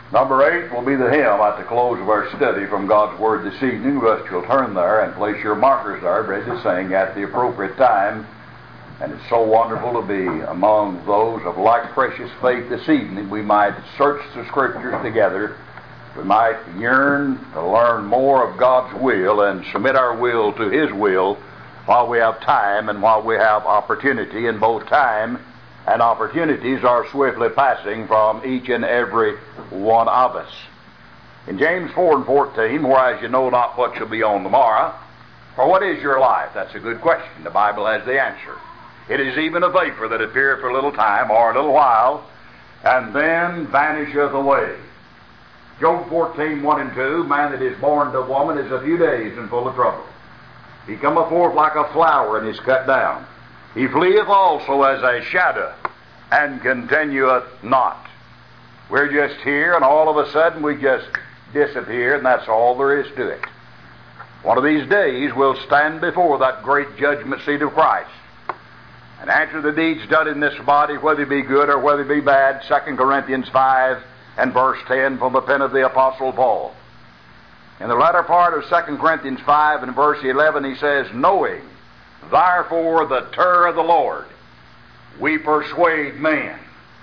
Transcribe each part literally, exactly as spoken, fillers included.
Number eight will be the hymn at the close of our study from God's Word this evening. Thus you'll turn there and place your markers there, ready to sing at the appropriate time. And it's so wonderful to be among those of like precious faith this evening. We might search the Scriptures together. We might yearn to learn more of God's will and submit our will to His will while we have time and while we have opportunity. And both time and opportunities are swiftly passing from each and every one of us. In James four and fourteen, whereas you know not what shall be on tomorrow, for what is your life? That's a good question. The Bible has the answer. It is even a vapor that appeareth for a little time or a little while, and then vanisheth away. Job fourteen, one and two, man that is born to woman is a few days and full of trouble. He cometh forth like a flower and is cut down. He fleeth also as a shadow, and continueth not. We're just here, and all of a sudden we just disappear, and that's all there is to it. One of these days we'll stand before that great judgment seat of Christ and answer the deeds done in this body, whether they be good or whether they be bad. Second Corinthians five and verse ten from the pen of the Apostle Paul. In the latter part of Second Corinthians five and verse eleven, he says, knowing therefore the terror of the Lord, we persuade men.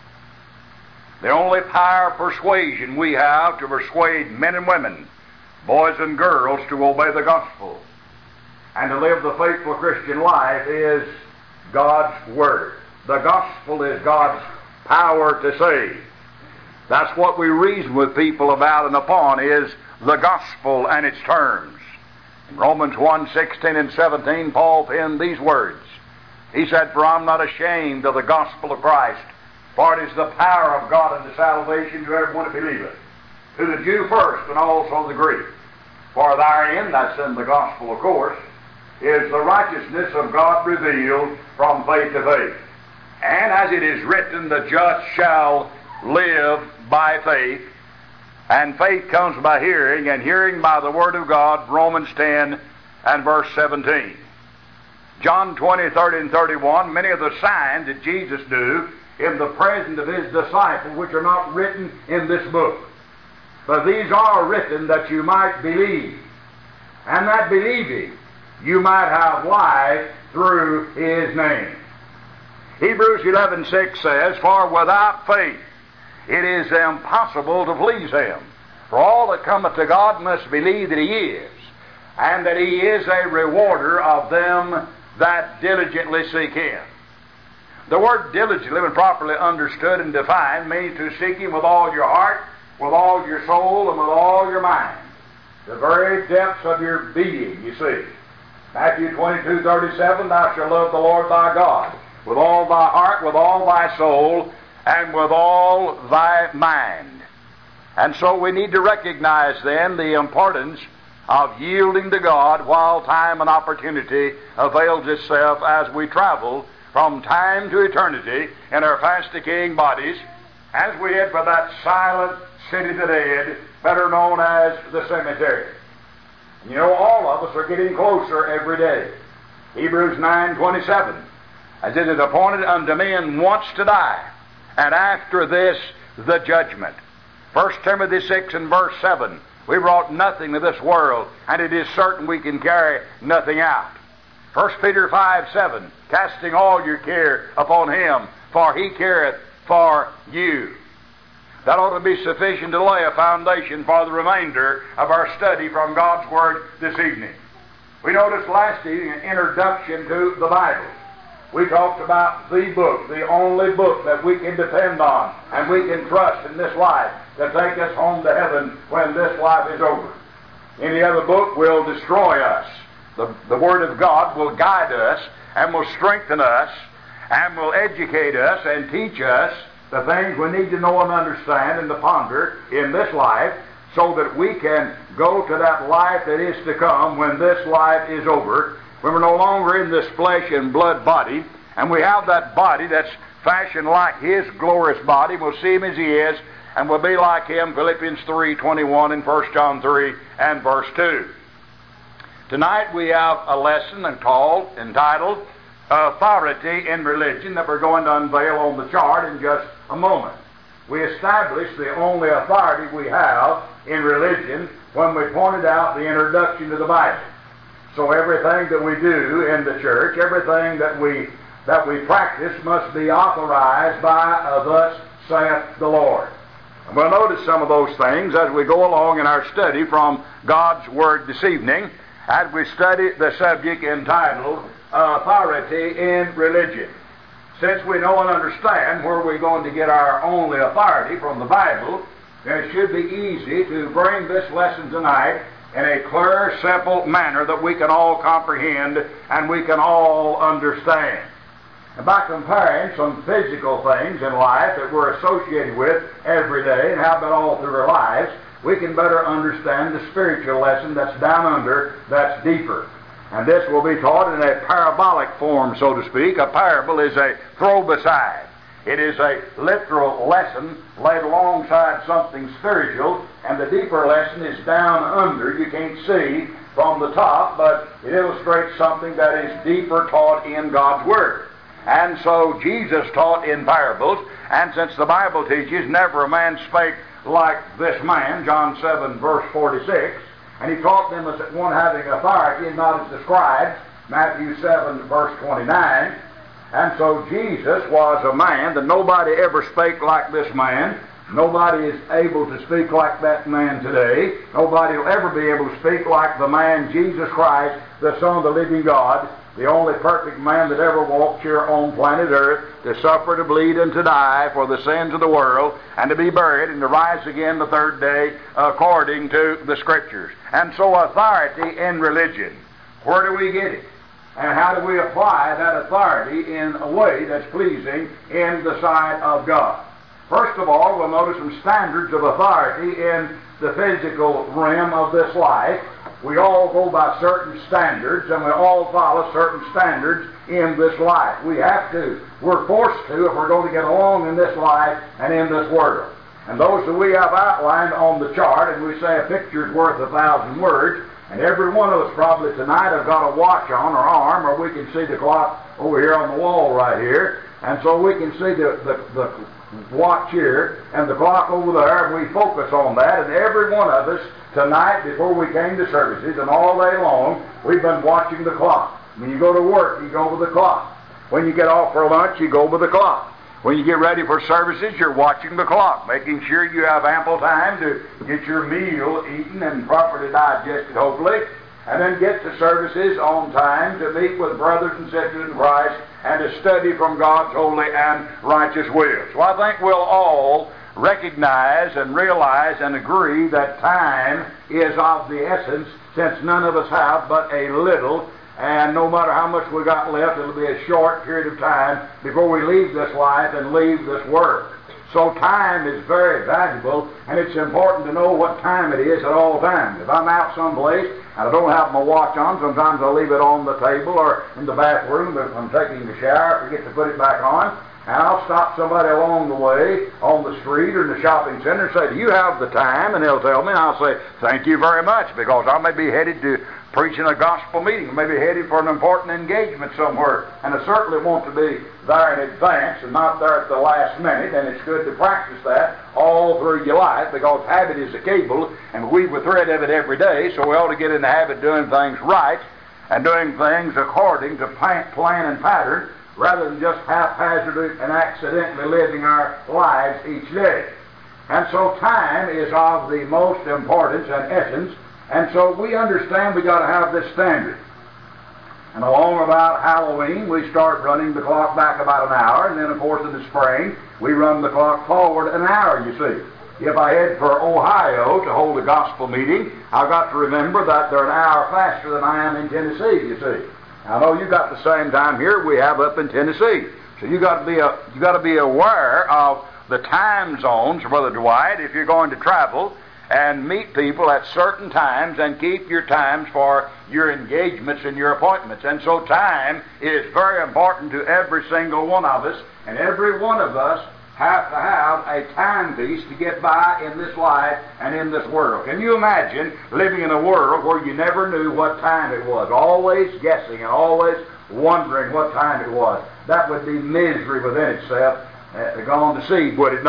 The only power of persuasion we have to persuade men and women, boys and girls, to obey the gospel and to live the faithful Christian life is God's Word. The gospel is God's power to save. That's what we reason with people about and upon, is the gospel and its terms. In Romans one, sixteen and seventeen, Paul penned these words. He said, for I'm not ashamed of the gospel of Christ, for it is the power of God unto salvation to everyone that believeth, to the Jew first and also the Greek. For therein, that's in the gospel of course, is the righteousness of God revealed from faith to faith. And as it is written, the just shall live by faith. And faith comes by hearing, and hearing by the Word of God, Romans ten and verse seventeen. John twenty, thirty, and thirty-one, many of the signs that Jesus do in the presence of His disciples, which are not written in this book. But these are written that you might believe, and that believing you might have life through His name. Hebrews eleven six says, for without faith it is impossible to please Him. For all that cometh to God must believe that He is, and that He is a rewarder of them that diligently seek Him. The word diligently, when properly understood and defined, means to seek Him with all your heart, with all your soul, and with all your mind. The very depths of your being, you see. Matthew twenty-two, thirty-seven, thou shalt love the Lord thy God with all thy heart, with all thy soul, and with all thy mind. And so we need to recognize then the importance of yielding to God while time and opportunity avails itself as we travel from time to eternity in our fast decaying bodies as we head for that silent city of the dead, better known as the cemetery. You know, all of us are getting closer every day. Hebrews nine twenty-seven, as it is appointed unto men once to die, and after this the judgment. First Timothy six and verse seven, we brought nothing to this world, and it is certain we can carry nothing out. First Peter five seven, casting all your care upon Him, for He careth for you. That ought to be sufficient to lay a foundation for the remainder of our study from God's Word this evening. We noticed last evening an introduction to the Bible. We talked about the book, the only book that we can depend on and we can trust in this life to take us home to heaven when this life is over. Any other book will destroy us. The, the Word of God will guide us and will strengthen us and will educate us and teach us the things we need to know and understand and to ponder in this life, so that we can go to that life that is to come when this life is over, when we're no longer in this flesh and blood body, and we have that body that's fashioned like His glorious body. We'll see Him as He is, and we'll be like Him, Philippians three twenty-one and First John three and verse two. Tonight we have a lesson called, entitled, Authority in Religion, that we're going to unveil on the chart in just a moment. We established the only authority we have in religion when we pointed out the introduction to the Bible. So everything that we do in the church, everything that we that we practice must be authorized by uh, thus saith the Lord. And we'll notice some of those things as we go along in our study from God's Word this evening, as we study the subject entitled Authority in Religion. Since we know and understand where we're going to get our only authority from the Bible, then it should be easy to bring this lesson tonight in a clear, simple manner that we can all comprehend and we can all understand. And by comparing some physical things in life that we're associated with every day and have been all through our lives, we can better understand the spiritual lesson that's down under, that's deeper. And this will be taught in a parabolic form, so to speak. A parable is a throw beside. It is a literal lesson laid alongside something spiritual, and the deeper lesson is down under. You can't see from the top, but it illustrates something that is deeper taught in God's Word. And so Jesus taught in parables, and since the Bible teaches, never a man spake like this man, John seven, verse forty-six, and he taught them as one having authority and not as the scribes, Matthew seven, verse twenty-nine. And so Jesus was a man that nobody ever spake like this man. Nobody is able to speak like that man today. Nobody will ever be able to speak like the man Jesus Christ, the Son of the living God, the only perfect man that ever walked here on planet Earth, to suffer, to bleed, and to die for the sins of the world, and to be buried, and to rise again the third day according to the Scriptures. And so authority in religion, where do we get it? And how do we apply that authority in a way that's pleasing in the sight of God? First of all, we'll notice some standards of authority in the physical realm of this life. We all go by certain standards, and we all follow certain standards in this life. We have to. We're forced to if we're going to get along in this life and in this world. And those that we have outlined on the chart, and we say a picture's worth a thousand words, and every one of us probably tonight have got a watch on our arm, or we can see the clock over here on the wall right here, and so we can see the, the, the watch here and the clock over there, and we focus on that, and every one of us tonight before we came to services and all day long, we've been watching the clock. When you go to work, you go with the clock. When you get off for lunch, you go with the clock. When you get ready for services, you're watching the clock, making sure you have ample time to get your meal eaten and properly digested, hopefully, and then get to services on time to meet with brothers and sisters in Christ and to study from God's holy and righteous will. So I think we'll all recognize and realize and agree that time is of the essence, since none of us have but a little, and no matter how much we got left, it'll be a short period of time before we leave this life and leave this world. So time is very valuable, and it's important to know what time it is at all times. If I'm out someplace and I don't have my watch on, sometimes I'll leave it on the table or in the bathroom if I'm taking a shower, I forget to put it back on. And I'll stop somebody along the way on the street or in the shopping center and say, do you have the time? And they'll tell me, and I'll say, thank you very much, because I may be headed to preaching a gospel meeting, maybe headed for an important engagement somewhere, and I certainly want to be there in advance and not there at the last minute, and it's good to practice that all through your life, because habit is a cable, and we weave a thread of it every day, so we ought to get in the habit of doing things right and doing things according to plan and pattern, rather than just haphazardly and accidentally living our lives each day. And so time is of the most importance and essence, and so we understand we got to have this standard. And along about Halloween, we start running the clock back about an hour, and then of course in the spring, we run the clock forward an hour, you see. If I head for Ohio to hold a gospel meeting, I've got to remember that they're an hour faster than I am in Tennessee, you see. I know you got the same time here we have up in Tennessee. So you got to be a, you got to be aware of the time zones, Brother Dwight, if you're going to travel and meet people at certain times and keep your times for your engagements and your appointments. And so time is very important to every single one of us, and every one of us have to have a timepiece to get by in this life and in this world. Can you imagine living in a world where you never knew what time it was, always guessing and always wondering what time it was? That would be misery within itself, uh, gone to seed, would it not?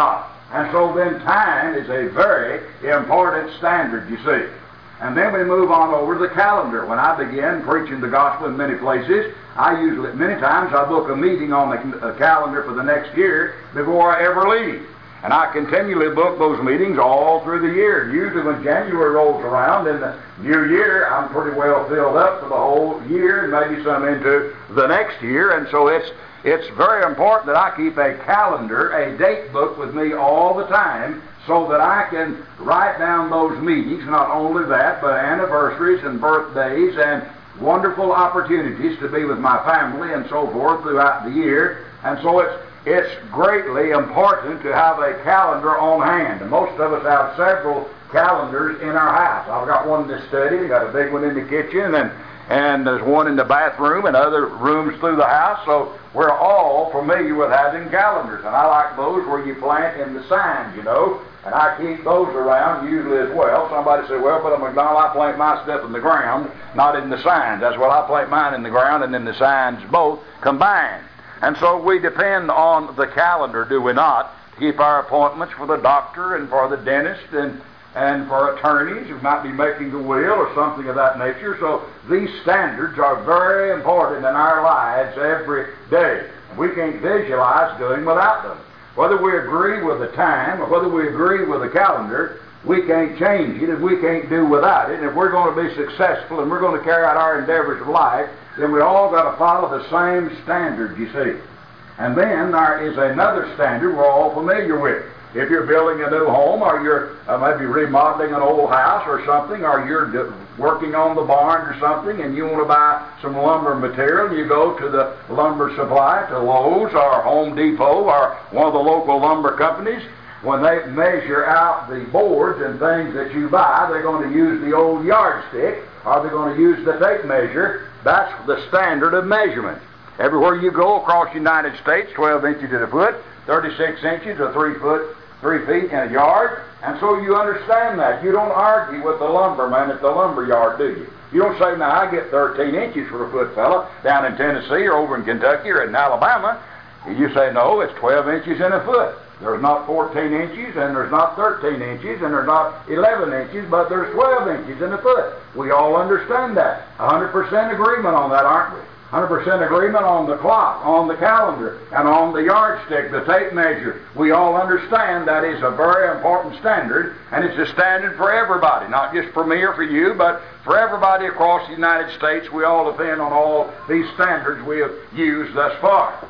And so then time is a very important standard, you see. And then we move on over to the calendar. When I begin preaching the gospel in many places, I usually, many times, I book a meeting on the uh, calendar for the next year before I ever leave. And I continually book those meetings all through the year. Usually when January rolls around in the new year, I'm pretty well filled up for the whole year and maybe some into the next year. And so it's it's very important that I keep a calendar, a date book with me all the time, so that I can write down those meetings, not only that, but anniversaries and birthdays and wonderful opportunities to be with my family and so forth throughout the year. And so it's it's greatly important to have a calendar on hand. And most of us have several calendars in our house. I've got one in the study, I've got a big one in the kitchen, and and there's one in the bathroom and other rooms through the house. So we're all familiar with having calendars. And I like those where you plant in the signs, you know. And I keep those around usually as well. Somebody said, well, Brother McDonald, I plant my stuff in the ground, not in the signs. That's what I plant mine in the ground and in the signs both combined. And so we depend on the calendar, do we not, to keep our appointments for the doctor and for the dentist and and for attorneys who might be making a will or something of that nature. So these standards are very important in our lives every day. We can't visualize doing without them. Whether we agree with the time or whether we agree with the calendar, we can't change it and we can't do without it. And if we're going to be successful and we're going to carry out our endeavors of life, then we all got to follow the same standard, you see. And then there is another standard we're all familiar with. If you're building a new home, or you're uh, maybe remodeling an old house or something, or you're d- working on the barn or something, and you want to buy some lumber material, you go to the lumber supply, to Lowe's or Home Depot or one of the local lumber companies. When they measure out the boards and things that you buy, they're going to use the old yardstick, or they're going to use the tape measure. That's the standard of measurement. Everywhere you go across the United States, twelve inches at a foot, thirty-six inches or three foot, three feet in a yard. And so you understand that. You don't argue with the lumberman at the lumber yard, do you? You don't say, now I get thirteen inches for a foot, fella, down in Tennessee or over in Kentucky or in Alabama. You say, no, it's twelve inches in a foot. There's not fourteen inches, and there's not thirteen inches, and there's not eleven inches, but there's twelve inches in a foot. We all understand that. one hundred percent agreement on that, aren't we? one hundred percent agreement on the clock, on the calendar, and on the yardstick, the tape measure. We all understand that is a very important standard, and it's a standard for everybody, not just for me or for you, but for everybody across the United States. We all depend on all these standards we have used thus far.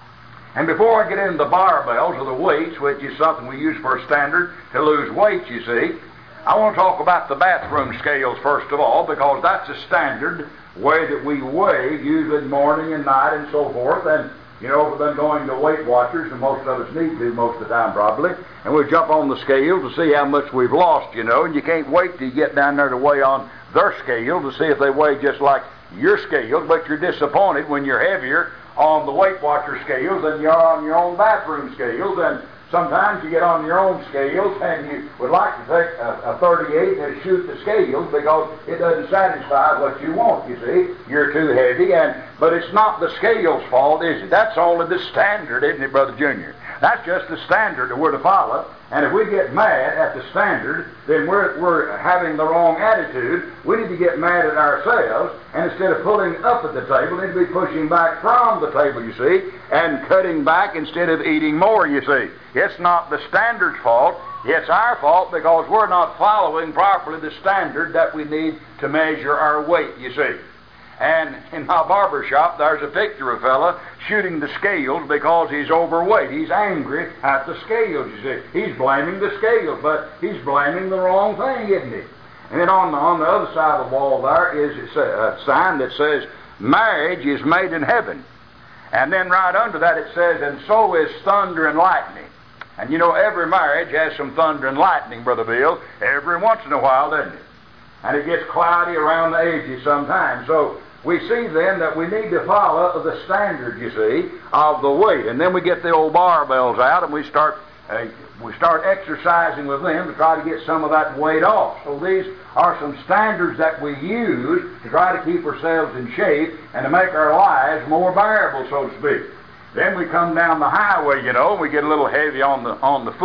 And before I get into the barbells or the weights, which is something we use for a standard to lose weight, you see, I want to talk about the bathroom scales first of all, because that's a standard way that we weigh, usually morning and night and so forth. And, you know, we've been going to Weight Watchers, and most of us need to most of the time probably, and we jump on the scale to see how much we've lost, you know, and you can't wait till you get down there to weigh on their scale to see if they weigh just like your scale, but you're disappointed when you're heavier on the Weight Watcher scales than you are on your own bathroom scales. And sometimes you get on your own scales and you would like to take a, a thirty-eight and shoot the scales because it doesn't satisfy what you want, you see. You're too heavy, and but it's not the scale's fault, is it? That's only the standard, isn't it, Brother Junior? That's just the standard that we're to follow. And if we get mad at the standard, then we're, we're having the wrong attitude. We need to get mad at ourselves, and instead of pulling up at the table, we need to be pushing back from the table, you see, and cutting back instead of eating more, you see. It's not the standard's fault. It's our fault because we're not following properly the standard that we need to measure our weight, you see. And in my barber shop, there's a picture of a fella shooting the scales because he's overweight. He's angry at the scales, you see. He's blaming the scales, but he's blaming the wrong thing, isn't he? And then on the, on the other side of the wall there is a sign that says, marriage is made in heaven. And then right under that it says, and so is thunder and lightning. And you know, every marriage has some thunder and lightning, Brother Bill, every once in a while, doesn't it? And it gets cloudy around the edges sometimes. So we see then that we need to follow the standard, you see, of the weight. And then we get the old barbells out and we start uh, we start exercising with them to try to get some of that weight off. So these are some standards that we use to try to keep ourselves in shape and to make our lives more bearable, so to speak. Then we come down the highway, you know, and we get a little heavy on the on the foot.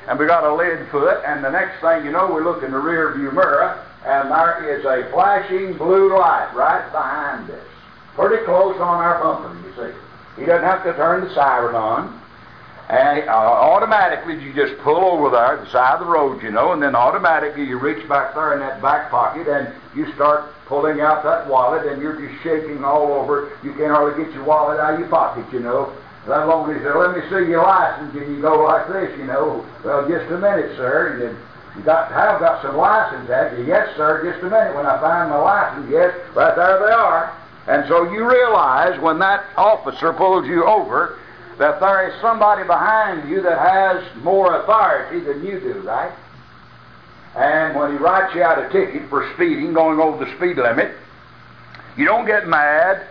and we got a lead foot, and the next thing you know, we look in the rear view mirror, and there is a flashing blue light right behind us, pretty close on our bumper, you see. He doesn't have to turn the siren on, and uh, automatically you just pull over there, the side of the road, you know, and then automatically you reach back there in that back pocket, and you start pulling out that wallet, and you're just shaking all over. You can't hardly get your wallet out of your pocket, you know. That long as he said, let me see your license, and you go like this, you know. Well, just a minute, sir. And you got have got some license, have you? Yes, sir, just a minute. When I find my license, yes, right there they are. And so you realize when that officer pulls you over that there is somebody behind you that has more authority than you do, right? And when he writes you out a ticket for speeding, going over the speed limit, you don't get mad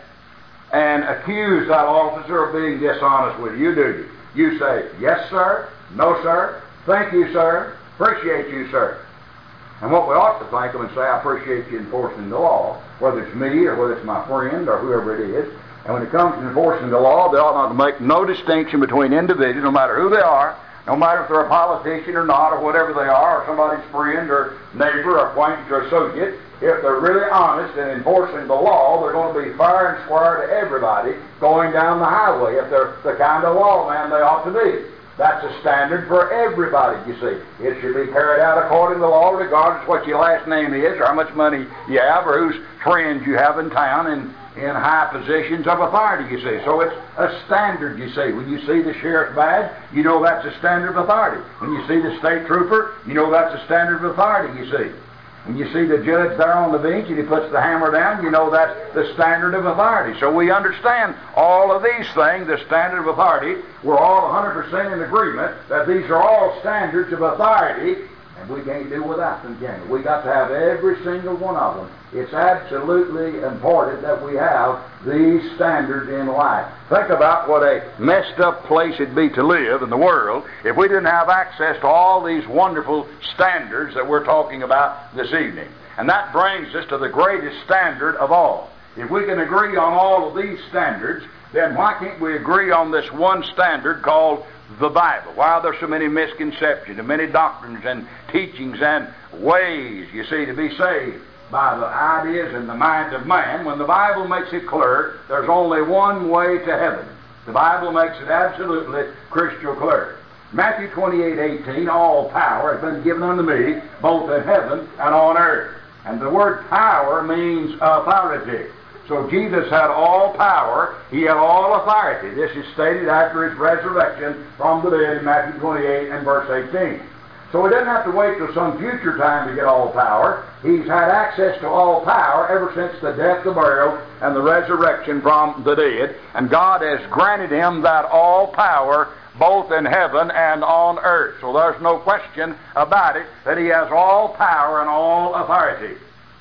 and accuse that officer of being dishonest with you, do you? You say, yes, sir, no, sir, thank you, sir, appreciate you, sir. And what we ought to thank them and say, I appreciate you enforcing the law, whether it's me or whether it's my friend or whoever it is. And when it comes to enforcing the law, they ought not to make no distinction between individuals, no matter who they are, no matter if they're a politician or not, or whatever they are, or somebody's friend or neighbor or acquaintance or associate. If they're really honest in enforcing the law, they're going to be fair and square to everybody going down the highway, if they're the kind of lawman they ought to be. That's a standard for everybody, you see. It should be carried out according to the law, regardless of what your last name is, or how much money you have, or whose friends you have in town, and in high positions of authority, you see. So it's a standard, you see. When you see the sheriff's badge, you know that's a standard of authority. When you see the state trooper, you know that's a standard of authority, you see. When you see the judge there on the bench and he puts the hammer down, you know that's the standard of authority. So we understand all of these things, the standard of authority. We're all one hundred percent in agreement that these are all standards of authority, and we can't do without them, can we? We got to have every single one of them. It's absolutely important that we have these standards in life. Think about what a messed up place it'd be to live in the world if we didn't have access to all these wonderful standards that we're talking about this evening. And that brings us to the greatest standard of all. If we can agree on all of these standards, then why can't we agree on this one standard called the Bible? Why are there so many misconceptions and many doctrines and teachings and ways, you see, to be saved by the ideas and the mind of man, when the Bible makes it clear there's only one way to heaven? The Bible makes it absolutely crystal clear. Matthew twenty-eight eighteen, all power has been given unto me, both in heaven and on earth. And the word power means authority. So Jesus had all power, he had all authority. This is stated after his resurrection from the dead in Matthew twenty-eight and verse eighteen. So he doesn't have to wait till some future time to get all power. He's had access to all power ever since the death, the burial, and the resurrection from the dead. And God has granted him that all power both in heaven and on earth. So there's no question about it that he has all power and all authority.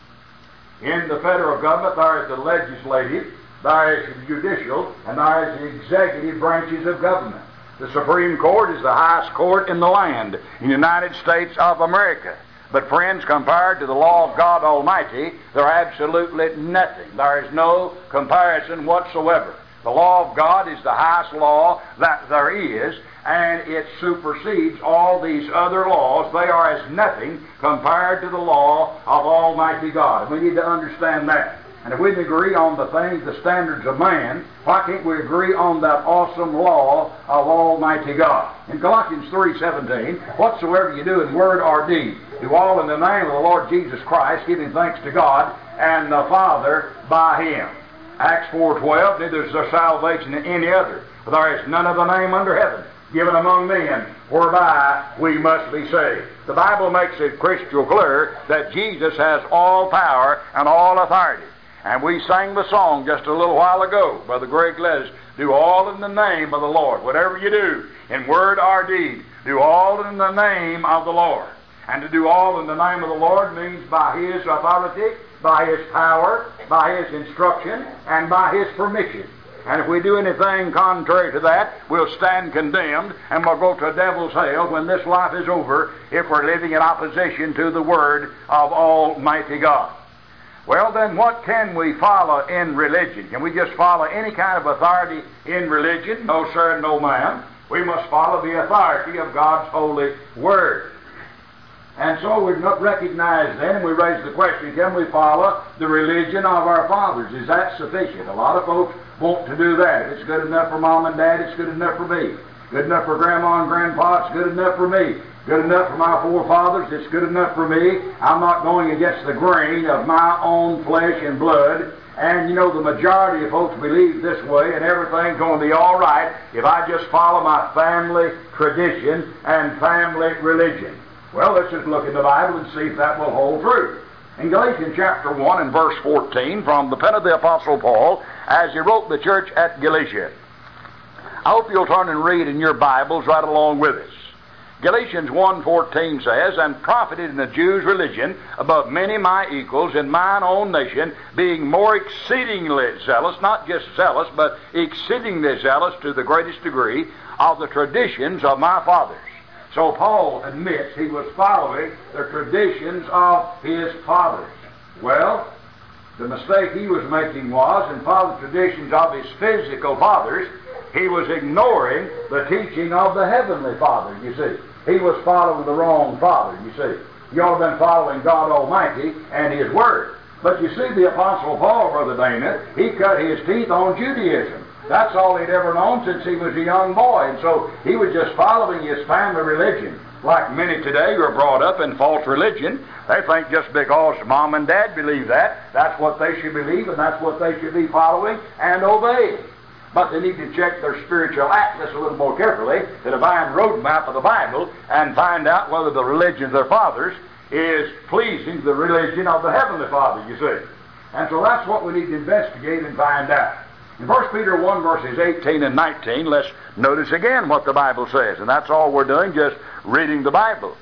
In the federal government, there is the legislative, there is the judicial, and there is the executive branches of government. The Supreme Court is the highest court in the land, in the United States of America. But friends, compared to the law of God Almighty, they're absolutely nothing. There is no comparison whatsoever. The law of God is the highest law that there is, and it supersedes all these other laws. They are as nothing compared to the law of Almighty God. We need to understand that. And if we can agree on the things, the standards of man, why can't we agree on that awesome law of Almighty God? In Colossians three seventeen, whatsoever you do in word or deed, do all in the name of the Lord Jesus Christ, giving thanks to God and the Father by him. Acts four twelve, neither is there salvation in any other, for there is none other name under heaven given among men whereby we must be saved. The Bible makes it crystal clear that Jesus has all power and all authority. And we sang the song just a little while ago. Brother Greg let us do all in the name of the Lord. Whatever you do, in word or deed, do all in the name of the Lord. And to do all in the name of the Lord means by his authority, by his power, by his instruction, and by his permission. And if we do anything contrary to that, we'll stand condemned, and we'll go to a devil's hell when this life is over, if we're living in opposition to the Word of Almighty God. Well, then, what can we follow in religion? Can we just follow any kind of authority in religion? No, sir, no, ma'am. We must follow the authority of God's holy Word. And so we recognize then, and we raise the question, can we follow the religion of our fathers? Is that sufficient? A lot of folks want to do that. If it's good enough for Mom and Dad, it's good enough for me. Good enough for Grandma and Grandpa, it's good enough for me. Good enough for my forefathers, it's good enough for me. I'm not going against the grain of my own flesh and blood. And you know, the majority of folks believe this way, and everything's going to be all right if I just follow my family tradition and family religion. Well, let's just look in the Bible and see if that will hold true. In Galatians chapter one and verse fourteen, from the pen of the Apostle Paul, as he wrote the church at Galatia. I hope you'll turn and read in your Bibles right along with us. Galatians one fourteen says, And profited in the Jews' religion above many my equals in mine own nation, being more exceedingly zealous, not just zealous, but exceedingly zealous to the greatest degree of the traditions of my fathers. So Paul admits he was following the traditions of his fathers. Well, the mistake he was making was, in following the traditions of his physical fathers, he was ignoring the teaching of the Heavenly Father, you see. He was following the wrong Father, you see. You ought to have been following God Almighty and His Word. But you see, the Apostle Paul, Brother Dana, he cut his teeth on Judaism. That's all he'd ever known since he was a young boy. And so he was just following his family religion. Like many today who are brought up in false religion, they think just because Mom and Dad believe that, that's what they should believe and that's what they should be following and obeying. But they need to check their spiritual atlas a little more carefully, the divine roadmap of the Bible, and find out whether the religion of their fathers is pleasing to the religion of the Heavenly Father, you see. And so that's what we need to investigate and find out. In First Peter one, verses eighteen and nineteen, let's notice again what the Bible says. And that's all we're doing, just reading the Bible.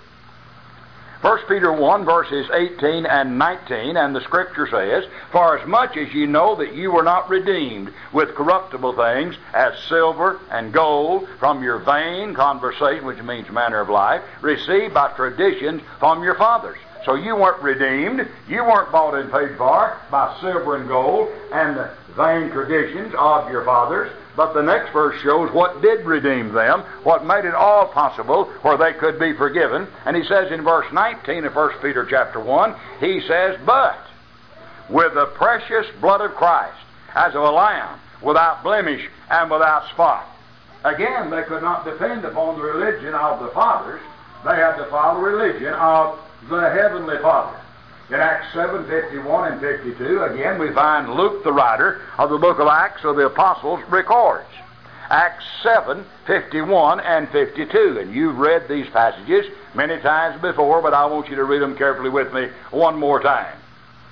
First Peter one, verses eighteen and nineteen, and the Scripture says, For as much as ye know that you were not redeemed with corruptible things, as silver and gold, from your vain conversation, which means manner of life, received by traditions from your fathers. So you weren't redeemed, you weren't bought and paid for by silver and gold and the vain traditions of your fathers. But the next verse shows what did redeem them, what made it all possible where they could be forgiven. And he says in verse nineteen of First Peter chapter one, he says, But with the precious blood of Christ, as of a lamb, without blemish and without spot. Again, they could not depend upon the religion of the fathers. They had to follow the religion of the Heavenly Father. In Acts seven, fifty-one and fifty-two, again we find Luke, the writer of the book of Acts of the Apostles, records. Acts seven, fifty-one and fifty-two. And you've read these passages many times before, but I want you to read them carefully with me one more time.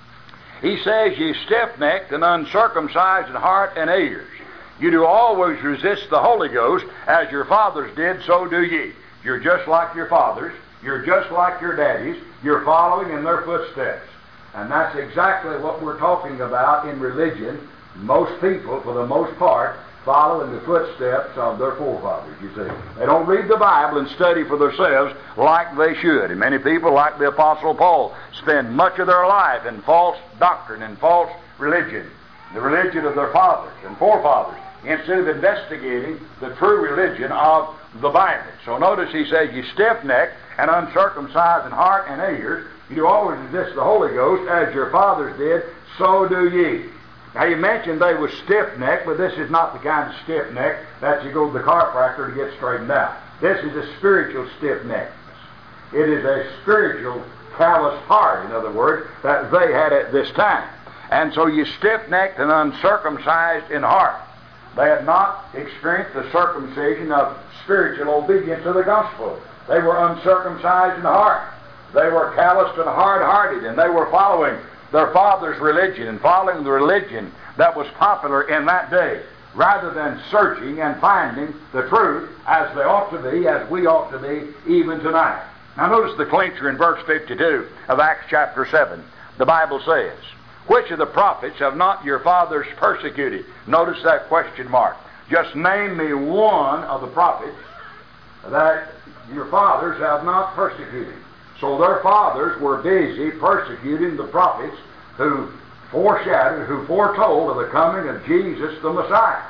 He says, Ye stiff-necked and uncircumcised in heart and ears, you do always resist the Holy Ghost, as your fathers did, so do ye. You're just like your fathers. You're just like your daddies. You're following in their footsteps. And that's exactly what we're talking about in religion. Most people, for the most part, follow in the footsteps of their forefathers, you see. They don't read the Bible and study for themselves like they should. And many people, like the Apostle Paul, spend much of their life in false doctrine and false religion, the religion of their fathers and forefathers, instead of investigating the true religion of the Bible. So notice he says, You stiff-necked and uncircumcised in heart and ears, you do always resist the Holy Ghost, as your fathers did, so do ye. Now you mentioned they were stiff-necked, but this is not the kind of stiff-neck that you go to the chiropractor to get straightened out. This is a spiritual stiff-neckness. It is a spiritual calloused heart, in other words, that they had at this time. And so you stiff-necked and uncircumcised in heart. They had not experienced the circumcision of spiritual obedience to the gospel. They were uncircumcised in heart. They were calloused and hard-hearted, and they were following their father's religion and following the religion that was popular in that day, rather than searching and finding the truth as they ought to be, as we ought to be even tonight. Now notice the clincher in verse fifty-two of Acts chapter seven. The Bible says, Which of the prophets have not your fathers persecuted? Notice that question mark. Just name me one of the prophets that your fathers have not persecuted. So their fathers were busy persecuting the prophets who foreshadowed, who foretold of the coming of Jesus the Messiah.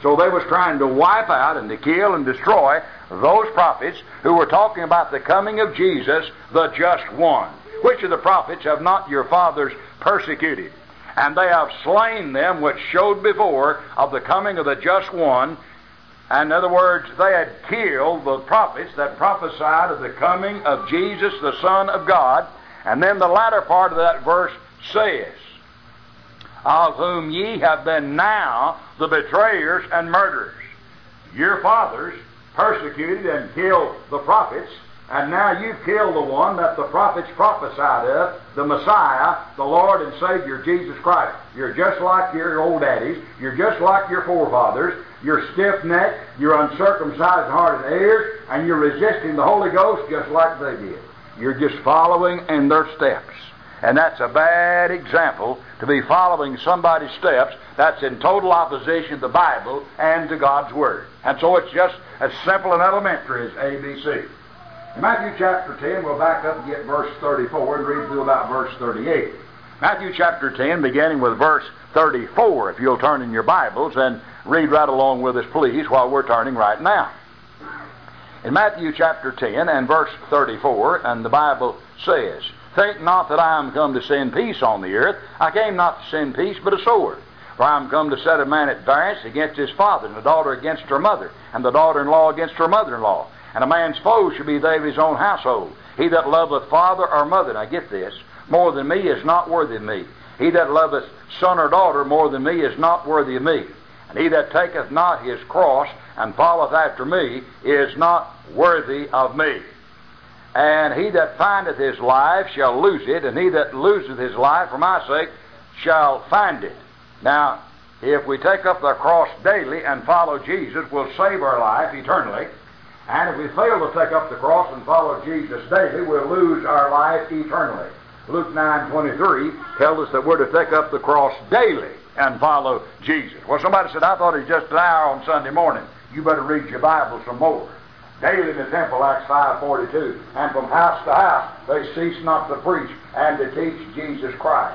So they was trying to wipe out and to kill and destroy those prophets who were talking about the coming of Jesus, the just one. Which of the prophets have not your fathers persecuted? And they have slain them which showed before of the coming of the just one. And in other words, they had killed the prophets that prophesied of the coming of Jesus, the Son of God. And then the latter part of that verse says, of whom ye have been now the betrayers and murderers. Your fathers persecuted and killed the prophets, and now you've killed the one that the prophets prophesied of, the Messiah, the Lord and Savior, Jesus Christ. You're just like your old daddies. You're just like your forefathers. You're stiff-necked. You're uncircumcised in heart and ears, and you're resisting the Holy Ghost just like they did. You're just following in their steps. And that's a bad example, to be following somebody's steps that's in total opposition to the Bible and to God's Word. And so it's just as simple and elementary as A B C. In Matthew chapter ten, we'll back up and get verse thirty-four and read through about verse thirty-eight. Matthew chapter ten, beginning with verse thirty-four, if you'll turn in your Bibles and read right along with us, please, while we're turning right now. In Matthew chapter ten and verse thirty-four, and the Bible says, think not that I am come to send peace on the earth. I came not to send peace, but a sword. For I am come to set a man at variance against his father, and a daughter against her mother, and the daughter-in-law against her mother-in-law. And a man's foes shall be they of his own household. He that loveth father or mother, now get this, more than me is not worthy of me. He that loveth son or daughter more than me is not worthy of me. And he that taketh not his cross and followeth after me is not worthy of me. And he that findeth his life shall lose it, and he that loseth his life for my sake shall find it. Now, if we take up the cross daily and follow Jesus, we'll save our life eternally. And if we fail to take up the cross and follow Jesus daily, we'll lose our life eternally. Luke nine twenty-three tells us that we're to take up the cross daily and follow Jesus. Well, somebody said, I thought it was just an hour on Sunday morning. You better read your Bible some more. Daily in the temple, Acts five forty-two, and from house to house they cease not to preach and to teach Jesus Christ.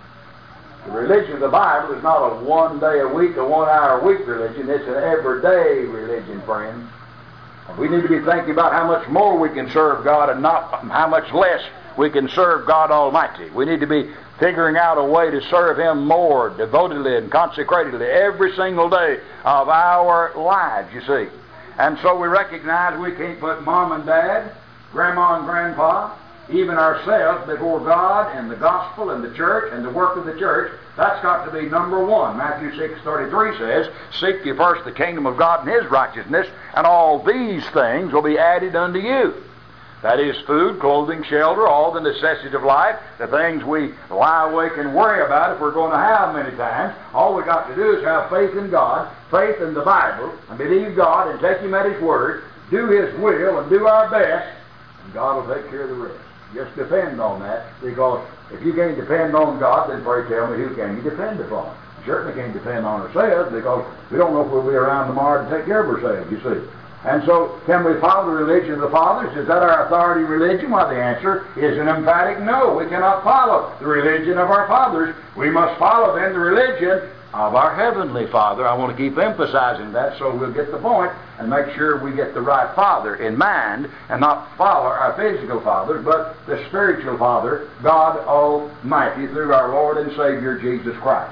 The religion of the Bible is not a one day a week, a one hour a week religion. It's an everyday religion, friends. We need to be thinking about how much more we can serve God and not how much less we can serve God Almighty. We need to be figuring out a way to serve Him more devotedly and consecratedly every single day of our lives, you see. And so we recognize we can't put mom and dad, grandma and grandpa, even ourselves before God and the gospel and the church and the work of the church. That's got to be number one. Matthew six thirty-three says, seek ye first the kingdom of God and His righteousness, and all these things will be added unto you. That is food, clothing, shelter, all the necessities of life, the things we lie awake and worry about if we're going to have many times. All we got to do is have faith in God, faith in the Bible, and believe God and take Him at His word, do His will and do our best, and God will take care of the rest. Just depend on that, because if you can't depend on God, then pray tell me, who can you depend upon? You certainly can't depend on ourselves, because we don't know if we'll be around tomorrow to take care of ourselves, you see. And so, can we follow the religion of the fathers? Is that our authority religion? Well, the answer is an emphatic no. We cannot follow the religion of our fathers. We must follow then the religion of our Heavenly Father. I want to keep emphasizing that so we'll get the point and make sure we get the right Father in mind and not follow our physical fathers, but the spiritual Father, God Almighty, through our Lord and Savior, Jesus Christ.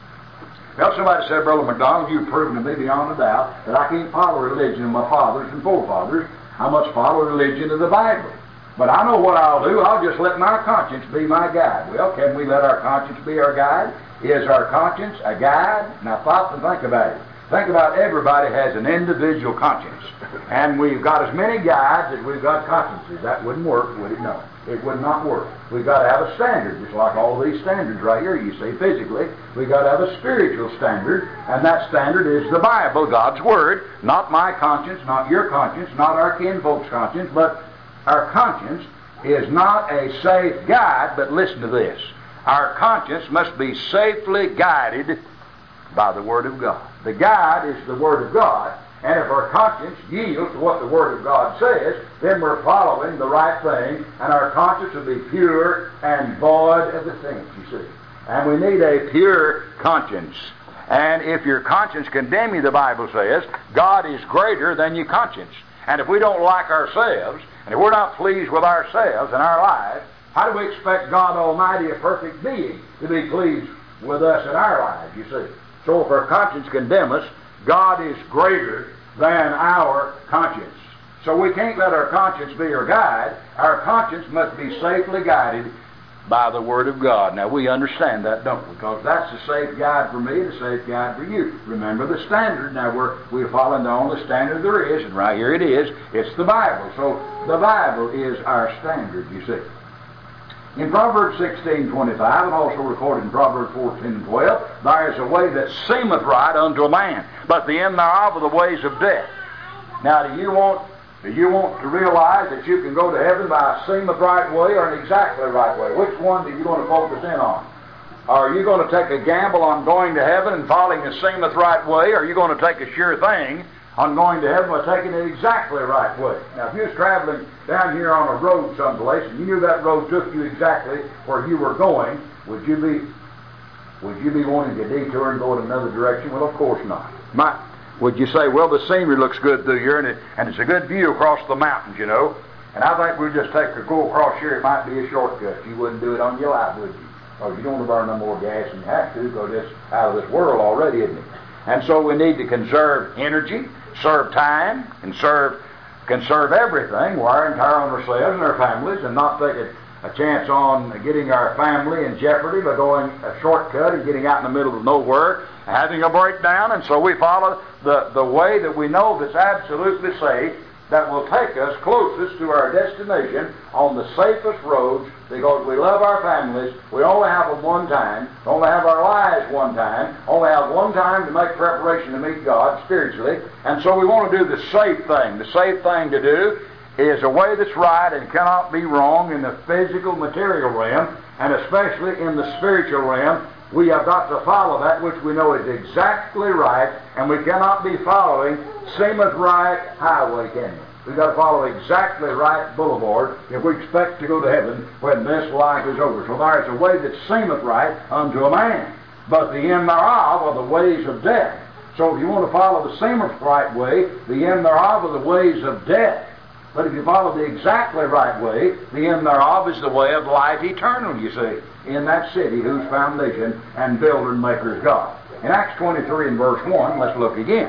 Well, somebody said, Brother McDonald, you've proven to me beyond a doubt that I can't follow religion of my fathers and forefathers. I must follow religion of the Bible. But I know what I'll do. I'll just let my conscience be my guide. Well, can we let our conscience be our guide? Is our conscience a guide? Now stop and think about it. Think about everybody has an individual conscience. And we've got as many guides as we've got consciences. That wouldn't work, would it? No. It would not work. We've got to have a standard, just like all these standards right here, you see, physically. We've got to have a spiritual standard, and that standard is the Bible, God's Word, not my conscience, not your conscience, not our kinfolk's conscience, but our conscience is not a safe guide, but listen to this. Our conscience must be safely guided by the Word of God. The guide is the Word of God, and if our conscience yields to what the Word of God says, then we're following the right thing, and our conscience will be pure and void of the things, you see. And we need a pure conscience. And if your conscience condemn you, the Bible says, God is greater than your conscience. And if we don't like ourselves, and if we're not pleased with ourselves and our life, how do we expect God Almighty, a perfect being, to be pleased with us in our lives, you see? So if our conscience condemn us, God is greater than our conscience. So we can't let our conscience be our guide. Our conscience must be safely guided by the Word of God. Now we understand that, don't we? Because that's the safe guide for me, the safe guide for you. Remember the standard. Now we're we're following the only standard there is, and right here it is. It's the Bible. So the Bible is our standard, you see. In Proverbs sixteen twenty-five, and also recorded in Proverbs fourteen twelve, there is a way that seemeth right unto a man, but the end thereof are the ways of death. Now, do you want do you want to realize that you can go to heaven by a seemeth right way or an exactly right way? Which one do you want to focus in on? Are you going to take a gamble on going to heaven and following the seemeth right way, or are you going to take a sure thing on going to heaven by taking it exactly right way? Now, if you was traveling down here on a road someplace and you knew that road took you exactly where you were going, would you be would you be wanting to detour and go in another direction? Well, of course not. Might, would you say, well, the scenery looks good through here, and, it, and it's a good view across the mountains, you know, and I think we'll just take a go across here. It might be a shortcut. You wouldn't do it on your life, would you? Or you don't want to burn no more gas than you have to, because it's out of this world already, isn't it? And so we need to conserve energy, serve time, and serve, conserve everything, wear and tear on ourselves and our families, and not take a, a chance on getting our family in jeopardy by going a shortcut and getting out in the middle of nowhere, having a breakdown. And so we follow the, the way that we know that's absolutely safe, that will take us closest to our destination on the safest roads, because we love our families. We only have them one time, only have our lives one time, only have one time to make preparation to meet God spiritually. And so we want to do the safe thing. The safe thing to do is a way that's right and cannot be wrong in the physical, material realm, and especially in the spiritual realm. We have got to follow that which we know is exactly right, and we cannot be following seemeth right highway, can we? We've got to follow exactly right boulevard if we expect to go to heaven when this life is over. So there's a way that seemeth right unto a man, but the end thereof are the ways of death. So if you want to follow the seemeth right way, the end thereof are the ways of death. But if you follow the exactly right way, the end thereof is the way of life eternal, you see, in that city whose foundation and builder and maker is God. In Acts twenty-three and verse one, let's look again.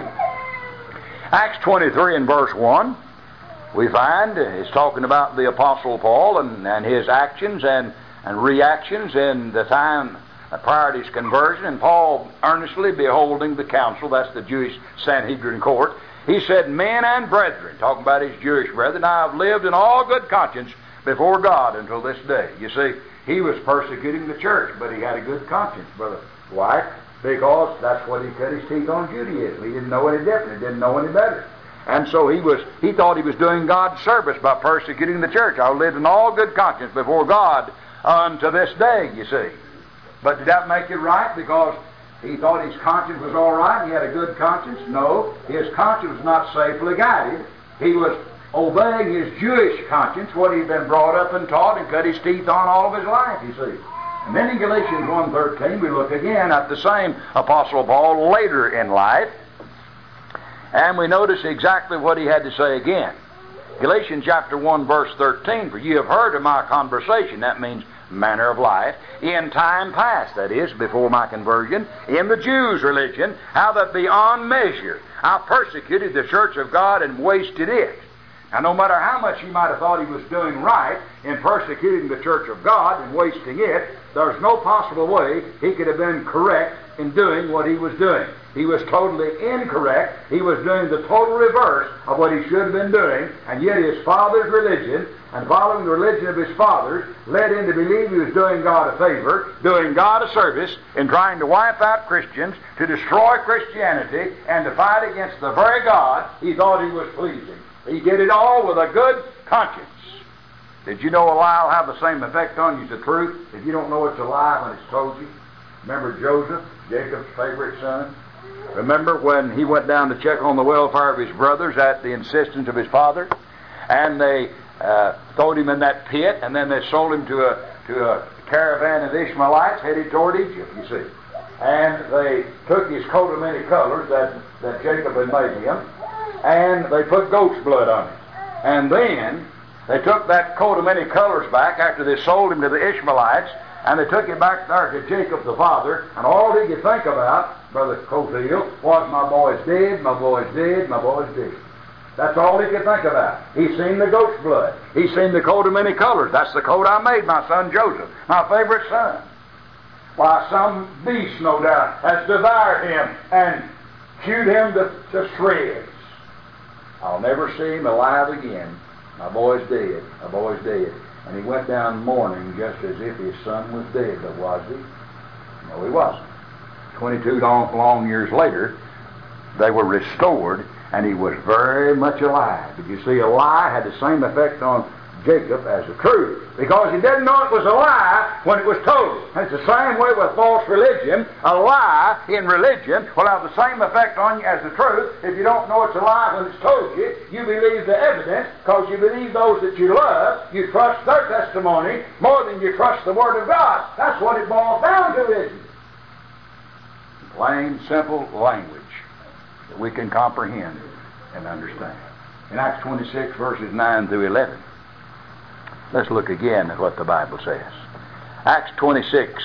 Acts twenty-three and verse one, we find it's talking about the Apostle Paul and, and his actions and, and reactions in the time prior to his conversion. And Paul, earnestly beholding the council, that's the Jewish Sanhedrin court, he said, men and brethren, talking about his Jewish brethren, I have lived in all good conscience before God until this day. You see, he was persecuting the church, but he had a good conscience, Brother White, because that's what he cut his teeth on, Judaism. He didn't know any different. He didn't know any better. And so he was he thought he was doing God's service by persecuting the church. I have lived in all good conscience before God unto this day, you see. But did that make it right because he thought his conscience was all right and he had a good conscience? No, his conscience was not safely guided. He was obeying his Jewish conscience, what he'd been brought up and taught and cut his teeth on all of his life, you see. And then in Galatians one thirteen, we look again at the same Apostle Paul later in life, and we notice exactly what he had to say again. Galatians chapter one verse thirteen, for you have heard of my conversation, that means manner of life, in time past, that is, before my conversion, in the Jews' religion, how that beyond measure I persecuted the church of God and wasted it. Now, no matter how much he might have thought he was doing right in persecuting the church of God and wasting it, there's no possible way he could have been correct in doing what he was doing. He was totally incorrect. He was doing the total reverse of what he should have been doing, and yet his father's religion and following the religion of his fathers led him to believe he was doing God a favor, doing God a service, in trying to wipe out Christians, to destroy Christianity, and to fight against the very God he thought he was pleasing. He did it all with a good conscience. Did you know a lie will have the same effect on you as the truth if you don't know it's a lie when it's told you? Remember Joseph, Jacob's favorite son? Remember when he went down to check on the welfare of his brothers at the insistence of his father? And they uh, throwed him in that pit, and then they sold him to a, to a caravan of Ishmaelites headed toward Egypt, you see. and they took his coat of many colors that, that Jacob had made him, and they put goat's blood on it. And then they took that coat of many colors back after they sold him to the Ishmaelites, and they took it back there to Jacob the father, and all he could think about, Brother Cofield, was my boy's dead, my boy's dead, my boy's dead. That's all he could think about. He's seen the goat's blood. He's seen the coat of many colors. That's the coat I made my son Joseph, my favorite son. Why, some beast, no doubt, has devoured him and chewed him to, to shreds. I'll never see him alive again. My boy's dead. My boy's dead. And he went down mourning just as if his son was dead, but was he? No, he wasn't. Twenty-two long, long years later, they were restored, and he was very much alive. But you see, a lie had the same effect on Jacob as the truth, because he didn't know it was a lie when it was told. And it's the same way with false religion. A lie in religion will have the same effect on you as the truth. If you don't know it's a lie when it's told you, you believe the evidence because you believe those that you love. You trust their testimony more than you trust the Word of God. That's what it boils down to, isn't it? Plain, simple language that we can comprehend and understand. In Acts twenty-six, verses nine through eleven. Let's look again at what the Bible says. Acts twenty-six,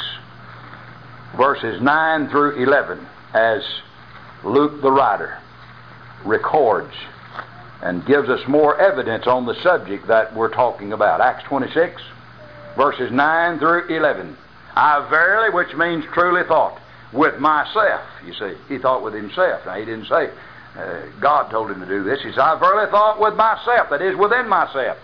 verses nine through eleven, as Luke the writer records and gives us more evidence on the subject that we're talking about. Acts twenty-six, verses nine through eleven. I verily, which means truly thought, with myself, you see. He thought with himself. Now, he didn't say uh, God told him to do this. He said, I verily thought with myself, that is, within myself,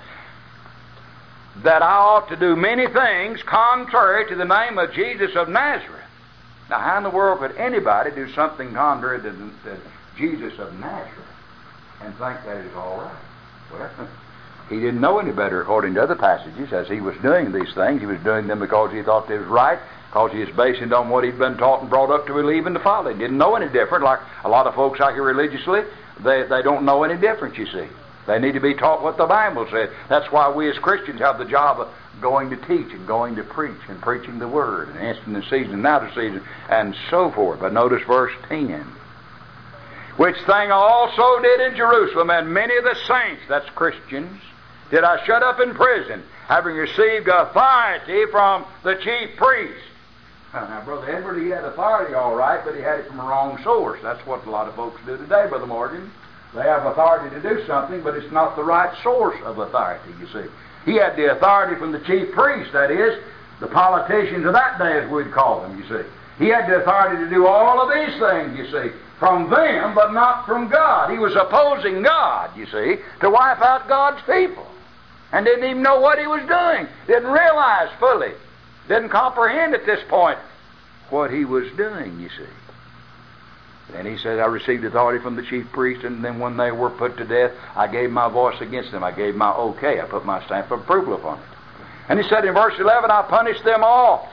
that I ought to do many things contrary to the name of Jesus of Nazareth. Now, how in the world could anybody do something contrary to, to Jesus of Nazareth and think that is all right? Well, he didn't know any better, according to other passages. As he was doing these things, he was doing them because he thought they was right, because he was basing it on what he'd been taught and brought up to believe and to follow. He didn't know any different. Like a lot of folks out here religiously, they, they don't know any different, you see. They need to be taught what the Bible said. That's why we as Christians have the job of going to teach and going to preach and preaching the Word and instant in season and out of season and so forth. But notice verse ten. Which thing I also did in Jerusalem, and many of the saints, that's Christians, did I shut up in prison, having received authority from the chief priest. Now, Brother Edward, he had authority all right, but he had it from a wrong source. That's what a lot of folks do today, Brother Morgan. They have authority to do something, but it's not the right source of authority, you see. He had the authority from the chief priest, that is, the politicians of that day, as we'd call them, you see. He had the authority to do all of these things, you see, from them, but not from God. He was opposing God, you see, to wipe out God's people. And didn't even know what he was doing. Didn't realize fully. Didn't comprehend at this point what he was doing, you see. And he said, I received authority from the chief priest, and then when they were put to death, I gave my voice against them. I gave my okay. I put my stamp of approval upon it. And he said in verse eleven, I punished them all.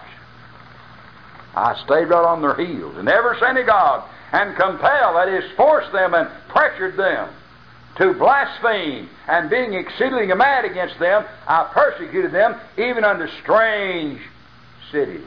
I stayed right on their heels in every synagogue and compelled, that is, forced them and pressured them to blaspheme. And being exceedingly mad against them, I persecuted them even unto strange cities.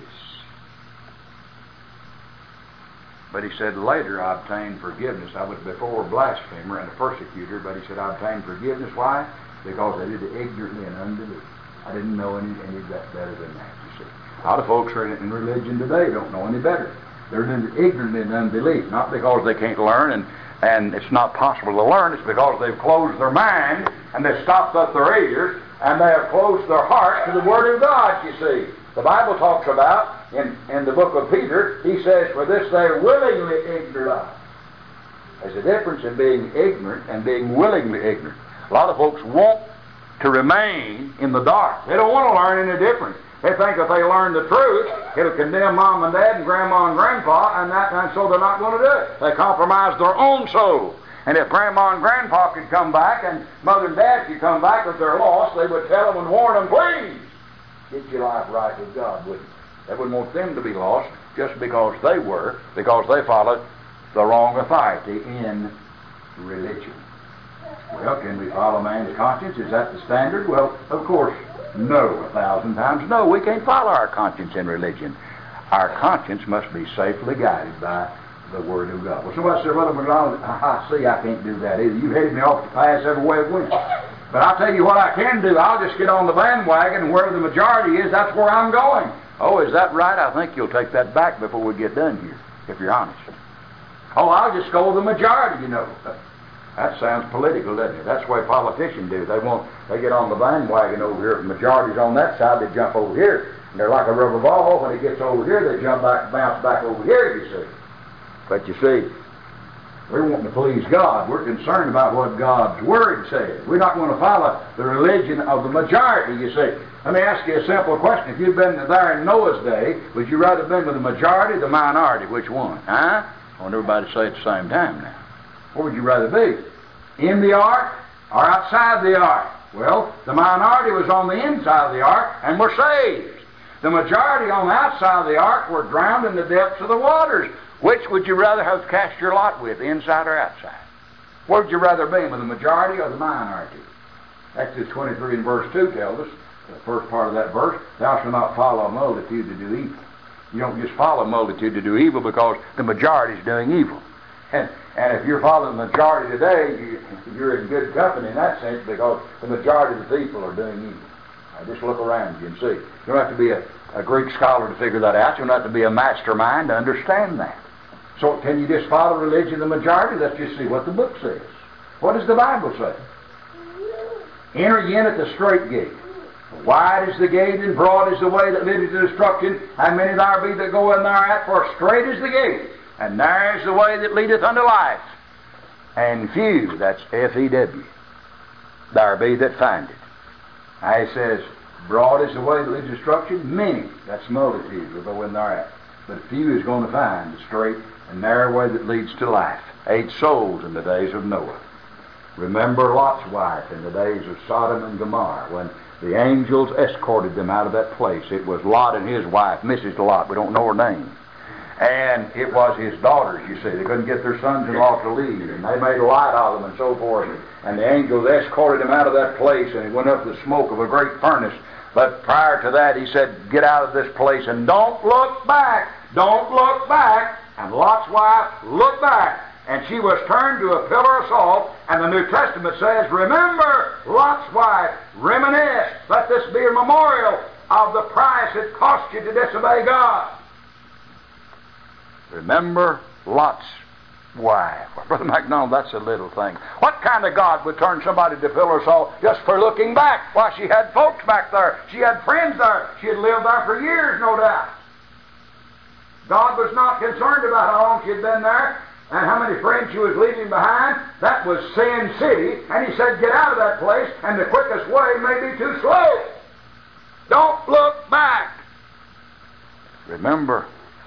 But he said, later I obtained forgiveness. I was before a blasphemer and a persecutor, but he said, I obtained forgiveness. Why? Because I did it ignorantly and unbelief. I didn't know any, any better than that, you see. A lot of folks are in religion today don't know any better. They're ignorantly and unbelief, not because they can't learn and, and it's not possible to learn. It's because they've closed their mind and they've stopped up their ears and they have closed their heart to the Word of God, you see. The Bible talks about, in, in the book of Peter, he says, for this they are willingly ignorant of. There's a difference in being ignorant and being willingly ignorant. A lot of folks want to remain in the dark. They don't want to learn any difference. They think if they learn the truth, it'll condemn mom and dad and grandma and grandpa, and that, and so they're not going to do it. They compromise their own soul. And if grandma and grandpa could come back and mother and dad could come back if they're lost, they would tell them and warn them, please, get your life right with God, wouldn't they? They wouldn't want them to be lost just because they were, because they followed the wrong authority in religion. Well, can we follow man's conscience? Is that the standard? Well, of course, no, a thousand times no. We can't follow our conscience in religion. Our conscience must be safely guided by the Word of God. Well, somebody said, Brother McDonald, I see I can't do that either. You headed me off the path every way it went. But I'll tell you what I can do. I'll just get on the bandwagon, and where the majority is, that's where I'm going. Oh, is that right? I think you'll take that back before we get done here, if you're honest. Oh, I'll just go with the majority, you know. That sounds political, doesn't it? That's the way politicians do. They want, they get on the bandwagon over here. If the majority's on that side, they jump over here. And they're like a rubber ball. When it gets over here, they jump back, bounce back over here, you see. But you see, we're wanting to please God. We're concerned about what God's Word says. We're not going to follow the religion of the majority, you see. Let me ask you a simple question. If you'd been there in Noah's day, would you rather been with the majority or the minority? Which one? Huh? I want everybody to say it at the same time now. Where would you rather be? In the ark or outside the ark? Well, the minority was on the inside of the ark and were saved. The majority on the outside of the ark were drowned in the depths of the waters. Which would you rather have cast your lot with, inside or outside? Where would you rather be, with the majority or the minority? Exodus twenty-three and verse two tells us, the first part of that verse, thou shalt not follow a multitude to do evil. You don't just follow a multitude to do evil because the majority is doing evil. And, and if you're following the majority today, you, you're in good company in that sense because the majority of the people are doing evil. Now just look around you and see. You don't have to be a, a Greek scholar to figure that out. You don't have to be a mastermind to understand that. So can you just follow religion of the majority? Let's just see what the book says. What does the Bible say? Enter ye in at the straight gate. Wide is the gate and broad is the way that leadeth to destruction, and many there be that go in thereat, for straight is the gate, and narrow is the way that leadeth unto life. And few, that's F E W, there be that find it. Now he says, broad is the way that leads to destruction, many, that's multitudes, will go in thereat. But few is going to find the straight and narrow way that leads to life. Eight souls in the days of Noah. Remember Lot's wife in the days of Sodom and Gomorrah, when the angels escorted them out of that place. It was Lot and his wife, Missus Lot. We don't know her name. And it was his daughters, you see. They couldn't get their sons-in-law to leave, and they made a light of them and so forth. And the angels escorted them out of that place, and he went up the smoke of a great furnace. But prior to that, he said, get out of this place and don't look back. Don't look back. And Lot's wife looked back, and she was turned to a pillar of salt. And the New Testament says, remember Lot's wife, reminisce. Let this be a memorial of the price it cost you to disobey God. Remember Lot's wife. Well, Brother MacDonald, that's a little thing. What kind of God would turn somebody to pillar of salt just for looking back? Why, she had folks back there. She had friends there. She had lived there for years, no doubt. God was not concerned about how long she had been there and how many friends she was leaving behind. That was Sin City, and he said, get out of that place, and the quickest way may be too slow. Don't look back. Remember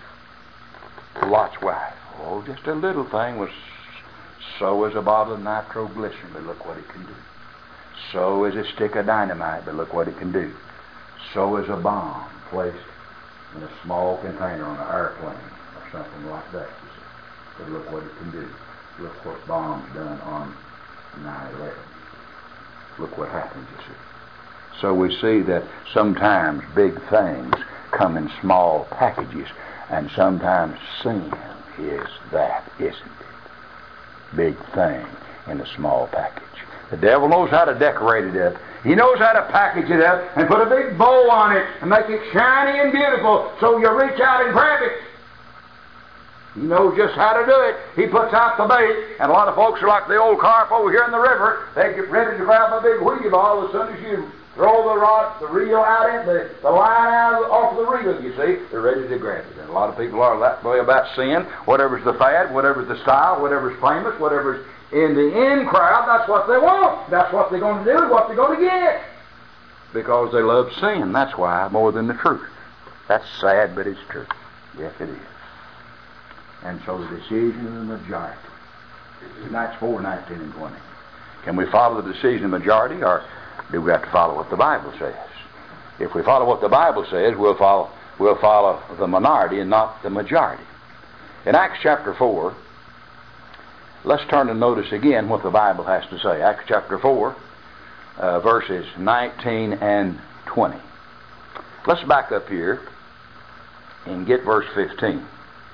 Lot's wife. Oh, just a little thing was so is a bottle of nitroglycerin, but look what it can do. So is a stick of dynamite, but look what it can do. So is a bomb placed in a small container on an airplane or something like that, you see. But look what it can do. Look what bombs done on nine eleven. Look what happens, you see. So we see that sometimes big things come in small packages, and sometimes sin is that, isn't it? Big thing in a small package. The devil knows how to decorate it up. He knows how to package it up and put a big bow on it and make it shiny and beautiful so you reach out and grab it. He knows just how to do it. He puts out the bait, and a lot of folks are like the old carp over here in the river. They get ready to grab a big wheelie ball as soon as you throw the rod, the reel out in, the, the line out of, off the reel, you see. They're ready to grab it. And a lot of people are that way about sin. Whatever's the fad, whatever's the style, whatever's famous, whatever's in the in crowd, that's what they want. That's what they're going to do, what they're going to get. Because they love sin, that's why, more than the truth. That's sad, but it's true. Yes, it is. And so the decision of the majority. Acts four, nineteen and twenty. Can we follow the decision of the majority, or do we have to follow what the Bible says? If we follow what the Bible says, we'll follow, we'll follow the minority and not the majority. In Acts chapter four, let's turn and notice again what the Bible has to say. Acts chapter four, uh, verses nineteen and twenty. Let's back up here And get verse fifteen.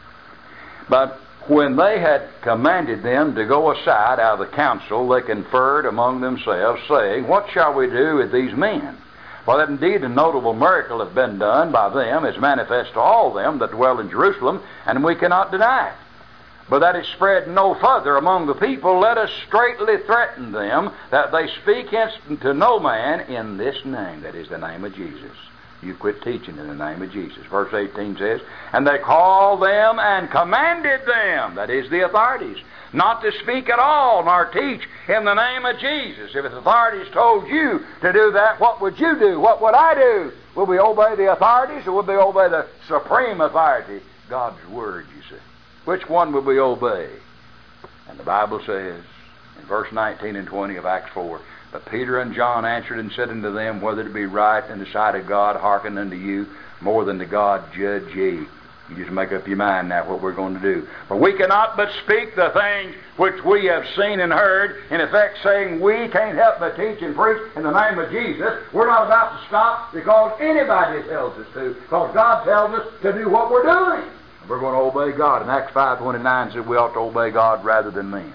But when they had commanded them to go aside out of the council, they conferred among themselves, saying, What shall we do with these men? For that indeed a notable miracle hath been done by them, is manifest to all them that dwell in Jerusalem, and we cannot deny it. But that it spread no further among the people, let us straitly threaten them, that they speak to no man in this name, that is the name of Jesus. You quit teaching in the name of Jesus. Verse eighteen says, And they called them and commanded them, that is the authorities, not to speak at all, nor teach in the name of Jesus. If the authorities told you to do that, what would you do? What would I do? Would we obey the authorities, or would we obey the supreme authority, God's Word, you see? Which one would we obey? And the Bible says, in verse nineteen and twenty of Acts four, But Peter and John answered and said unto them, Whether it be right in the sight of God, hearken unto you, more than to God judge ye. You just make up your mind now what we're going to do. For we cannot but speak the things which we have seen and heard, in effect saying, We can't help but teach and preach in the name of Jesus. We're not about to stop because anybody tells us to, because God tells us to do what we're doing. We're going to obey God. And Acts five twenty-nine said we ought to obey God rather than men.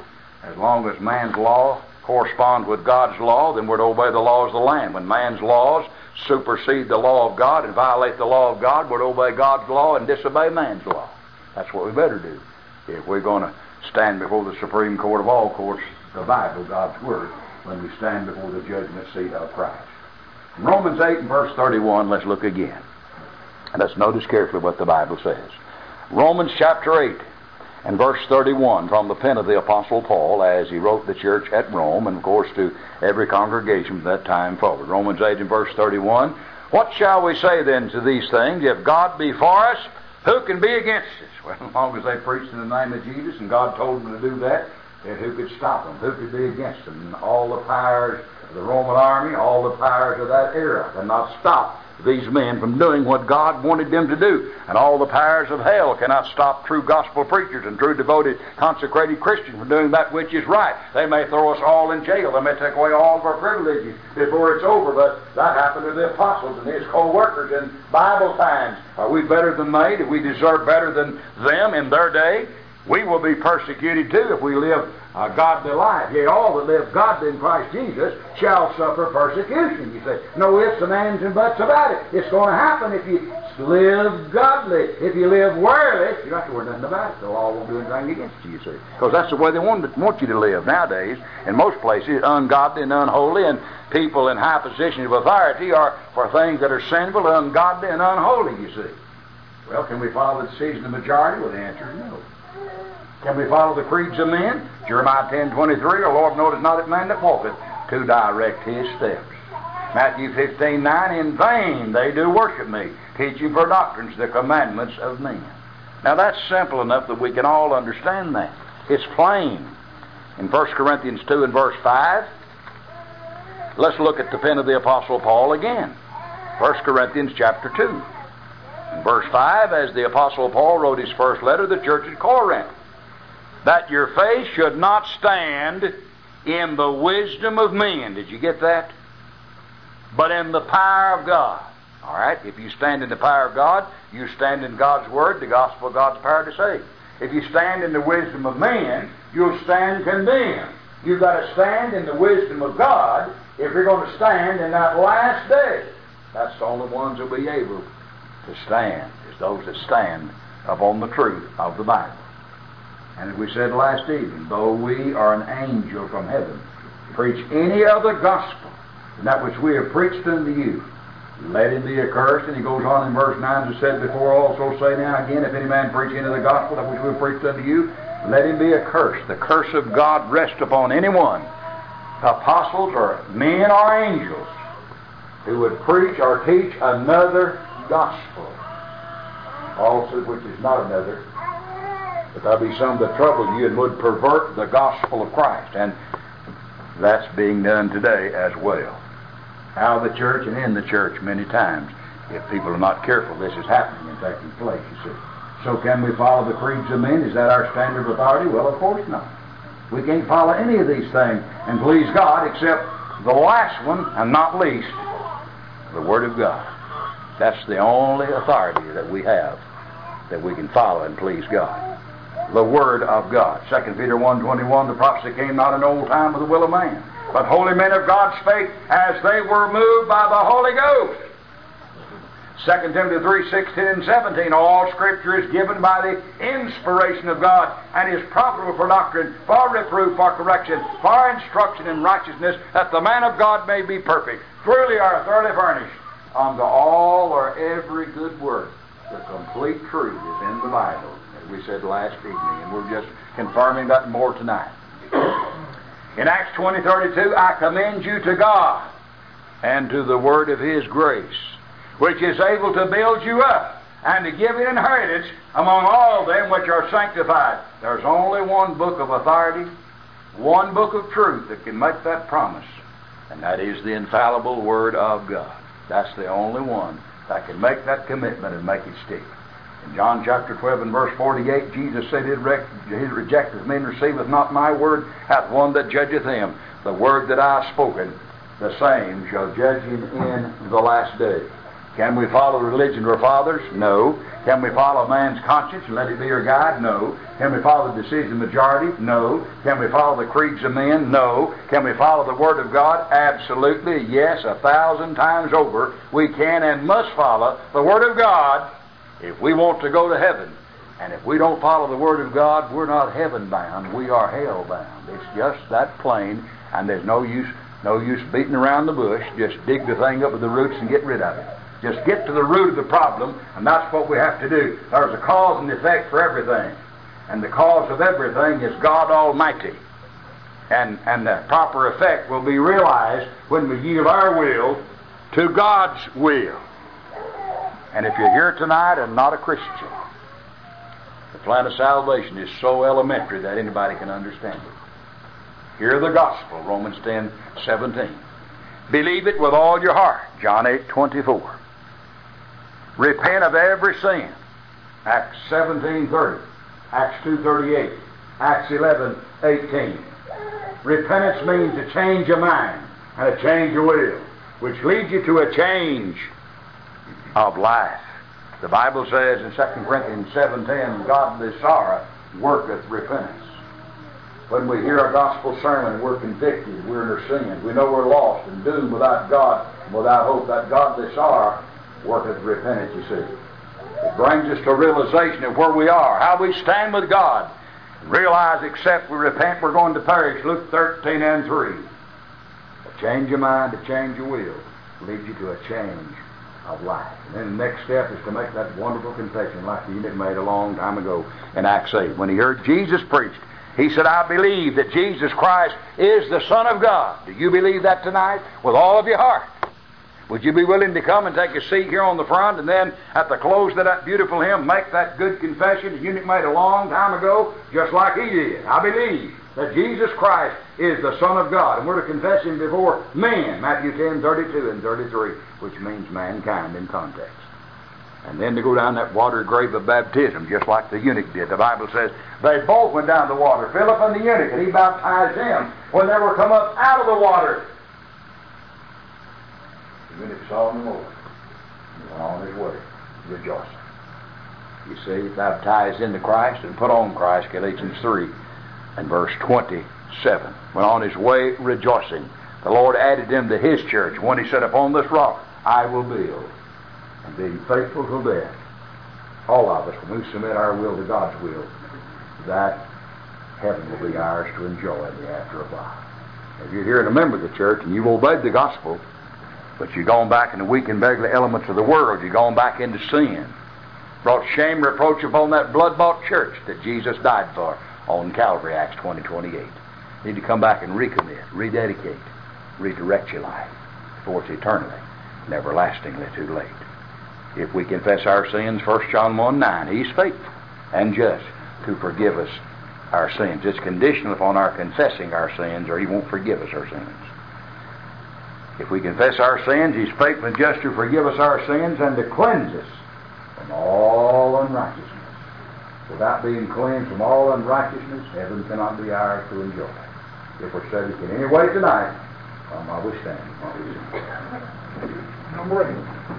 As long as man's law corresponds with God's law, then we're to obey the laws of the land. When man's laws supersede the law of God and violate the law of God, we're to obey God's law and disobey man's law. That's what we better do if we're going to stand before the Supreme Court of all courts, the Bible, God's Word, when we stand before the judgment seat of Christ. In Romans eight and verse thirty-one, let's look again. And let's notice carefully what the Bible says. Romans chapter eight and verse thirty-one, from the pen of the Apostle Paul, as he wrote the church at Rome, and of course to every congregation from that time forward. Romans eight and verse thirty-one, What shall we say then to these things? If God be for us, who can be against us? Well, as long as they preached in the name of Jesus, and God told them to do that, then who could stop them? Who could be against them? And all the powers of the Roman army, all the powers of that era cannot stop these men from doing what God wanted them to do. And all the powers of hell cannot stop true gospel preachers and true devoted, consecrated Christians from doing that which is right. They may throw us all in jail. They may take away all of our privileges before it's over, but that happened to the apostles and his co-workers in Bible times. Are we better than they? Do we deserve better than them in their day? We will be persecuted too if we live a godly life. Yea, all that live godly in Christ Jesus shall suffer persecution. You say, no ifs and ands and buts about it. It's going to happen if you live godly. If you live warily, you don't have to worry nothing about it. The law won't do anything against you, you see. Because that's the way they want, want you to live nowadays. In most places, ungodly and unholy, and people in high positions of authority are for things that are sinful, ungodly, and unholy, you see. Well, can we follow the decision of the majority? Well, the answer is no. Can we follow the creeds of men? Jeremiah ten twenty-three, the Lord knoweth not that man that walketh to direct his steps. Matthew fifteen nine, in vain they do worship me, teaching for doctrines the commandments of men. Now that's simple enough that we can all understand that. It's plain. In First Corinthians two and verse five, let's look at the pen of the Apostle Paul again. First Corinthians chapter two. In verse five, as the Apostle Paul wrote his first letter to the church at Corinth, that your faith should not stand in the wisdom of men. Did you get that? But in the power of God. All right? If you stand in the power of God, you stand in God's Word, the gospel of God's power to save. If you stand in the wisdom of man, you'll stand condemned. You've got to stand in the wisdom of God if you're going to stand in that last day. That's the only ones that will be able to stand, is those that stand upon the truth of the Bible. And as we said last evening, though we are an angel from heaven, preach any other gospel than that which we have preached unto you, let him be accursed. And he goes on in verse nine, as said before, also say now again, if any man preach any other gospel that which we have preached unto you, let him be accursed. The curse of God rest upon anyone, apostles or men or angels, who would preach or teach another gospel. Also, which is not another, but there'll be some that trouble you and would pervert the gospel of Christ. And that's being done today as well. Out of the church and in the church many times. If people are not careful, this is happening and taking place, you see. So can we follow the creeds of men? Is that our standard of authority? Well, of course not. We can't follow any of these things and please God except the last one, and not least, the Word of God. That's the only authority that we have that we can follow and please God. The Word of God. Second Peter one twenty-one, the prophecy came not in old time with the will of man, but holy men of God spake as they were moved by the Holy Ghost. Second Timothy three sixteen and seventeen, all Scripture is given by the inspiration of God and is profitable for doctrine, for reproof, for correction, for instruction in righteousness, that the man of God may be perfect, truly are thoroughly furnished unto all or every good work. The complete truth is in the Bible, as we said last evening, and we're just confirming that more tonight. In Acts twenty thirty-two, I commend you to God and to the word of His grace, which is able to build you up and to give an inheritance among all them which are sanctified. There's only one book of authority, one book of truth that can make that promise, and that is the infallible Word of God. That's the only one that can make that commitment and make it stick. In John chapter twelve and verse forty-eight, Jesus said, He rejecteth me and receiveth not my word, hath one that judgeth him. The word that I have spoken, the same shall judge him in the last day. Can we follow the religion of our fathers? No. Can we follow man's conscience and let it be our guide? No. Can we follow the decision of the majority? No. Can we follow the creeds of men? No. Can we follow the Word of God? Absolutely, yes, a thousand times over. We can and must follow the Word of God if we want to go to heaven. And if we don't follow the Word of God, we're not heaven-bound. We are hell-bound. It's just that plain, and there's no use, no use beating around the bush. Just dig the thing up with the roots and get rid of it. Just get to the root of the problem, and that's what we have to do. There's a cause and effect for everything. And the cause of everything is God Almighty. And, and the proper effect will be realized when we yield our will to God's will. And if you're here tonight and not a Christian, the plan of salvation is so elementary that anybody can understand it. Hear the gospel, Romans ten seventeen. Believe it with all your heart, John eight twenty-four. Repent of every sin, Acts seventeen thirty, Acts two thirty-eight, Acts eleven eighteen. Repentance means a change of mind and a change of will, which leads you to a change of life. The Bible says in Second Corinthians seven ten, godly sorrow worketh repentance. When we hear a gospel sermon, we're convicted, we're in our sins, we know we're lost and doomed without God and without hope. That godly sorrow worketh repentance, you see. It brings us to a realization of where we are, how we stand with God. Realize, except we repent, we're going to perish. Luke thirteen and three. A change of mind, a change of will leads you to a change of life. And then the next step is to make that wonderful confession like the eunuch made a long time ago in Acts eight. When he heard Jesus preached, he said, I believe that Jesus Christ is the Son of God. Do you believe that tonight with all of your heart? Would you be willing to come and take a seat here on the front, and then at the close of that beautiful hymn, make that good confession the eunuch made a long time ago, just like he did? I believe that Jesus Christ is the Son of God, and we're to confess Him before men, Matthew ten thirty-two and thirty-three, which means mankind in context. And then to go down that water grave of baptism, just like the eunuch did. The Bible says they both went down the water, Philip and the eunuch, and he baptized them when they were come up out of the water. The eunuch saw no more. He went on his way, rejoicing. You see, baptized into Christ and put on Christ, Galatians three and verse twenty-seven. Went on his way rejoicing. The Lord added him to His church when He said, upon this rock I will build, and being faithful till death. All of us, when we submit our will to God's will, that heaven will be ours to enjoy in the after a while. If you're here and a member of the church and you've obeyed the gospel, but you've gone back in the weak and beggarly elements of the world, you've gone back into sin, brought shame, reproach upon that blood-bought church that Jesus died for on Calvary, Acts twenty twenty-eight. You need to come back and recommit, rededicate, redirect your life before it's eternally and everlastingly too late. If we confess our sins, First John one nine, He's faithful and just to forgive us our sins. It's conditional upon our confessing our sins, or He won't forgive us our sins. If we confess our sins, He's faithful and just to forgive us our sins and to cleanse us from all unrighteousness. Without being cleansed from all unrighteousness, heaven cannot be ours to enjoy. If we're subject in any way tonight, um, I will stand. Number eight.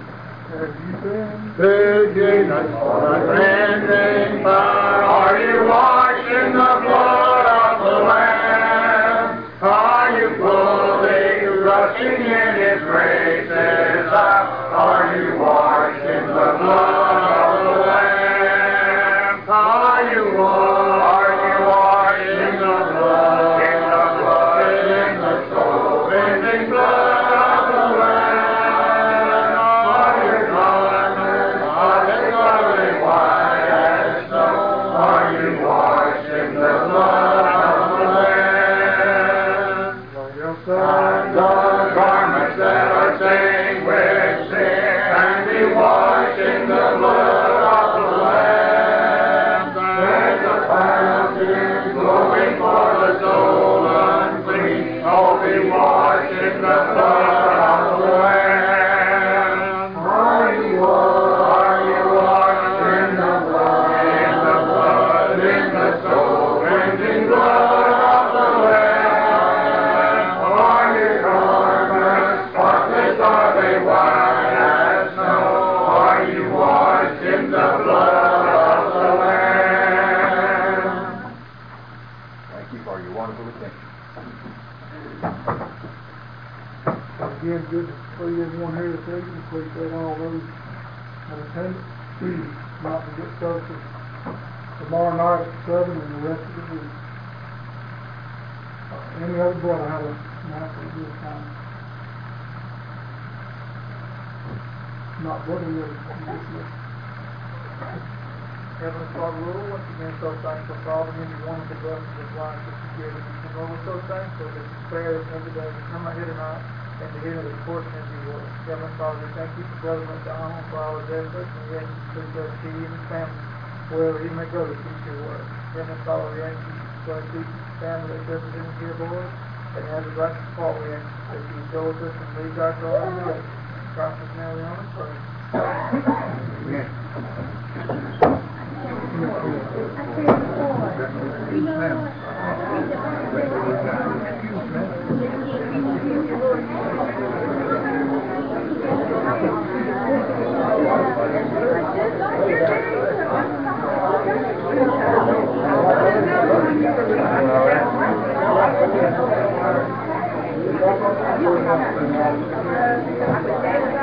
To Jesus for the cleansing fire, are you washed in the blood of the Lamb? Are you fully rushing in His graces? Are you washed in the blood of the Lamb? Are you washed? Are you washed in the blood? In the blood, in the soul, cleansing blood of the Lamb? Are your garments utterly white as snow? Are you washed in the blood of the Lamb? And the garments that are stained with sin can be washed in the blood of the Lamb. There's a fountain flowing for the soul unclean. Oh, be washed in the blood of the Lamb. Are you washed? Are you washed in the blood? In the blood, in the soul cleansing blood of the Lamb. Are your garments spotless? Are they white as snow? Are you washed in the blood of the Lamb? Thank you for your wonderful attention. Again, good to see everyone here this evening. Appreciate all those that attended. Not to get services tomorrow night at seven and the rest of the week. Uh, any other brother have a matter at this time? Not brother, really. Heavenly Father, Lord, once again, so thankful for all the many wonderful blessings of life that you've given us. And Lord, we're so thankful that you spare us every day to come out here tonight and to hear the portion of your word. Heavenly Father, we thank you for Brother McDonald for all his efforts, and we ask you to please bless he and his family wherever he may go to teach your word. Heavenly Father, we ask you to bless each family that's represented here, Lord. And as a righteous Paul, we ask you that you go with us and lead our God in the way. In Christ's name we only pray. Amen. You